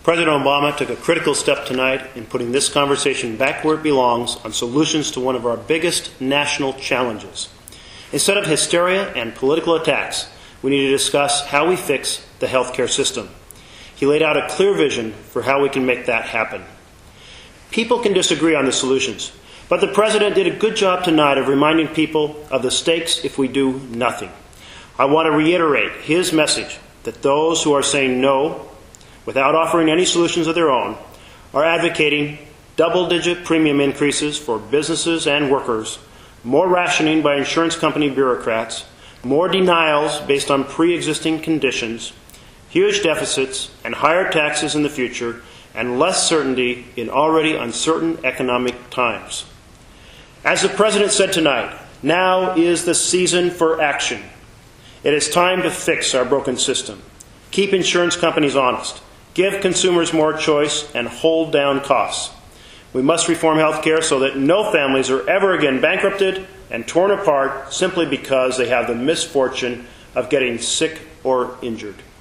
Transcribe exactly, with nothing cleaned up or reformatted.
President Obama took a critical step tonight in putting this conversation back where it belongs on solutions to one of our biggest national challenges. Instead of hysteria and political attacks, we need to discuss how we fix the healthcare system. He laid out a clear vision for how we can make that happen. People can disagree on the solutions, but the President did a good job tonight of reminding people of the stakes if we do nothing. I want to reiterate his message that those who are saying no, without offering any solutions of their own, are advocating double-digit premium increases for businesses and workers, more rationing by insurance company bureaucrats, more denials based on pre-existing conditions, huge deficits and higher taxes in the future, and less certainty in already uncertain economic times. As the President said tonight, now is the season for action. It is time to fix our broken system, keep insurance companies honest, give consumers more choice, and hold down costs. We must reform health care so that no families are ever again bankrupted and torn apart simply because they have the misfortune of getting sick or injured.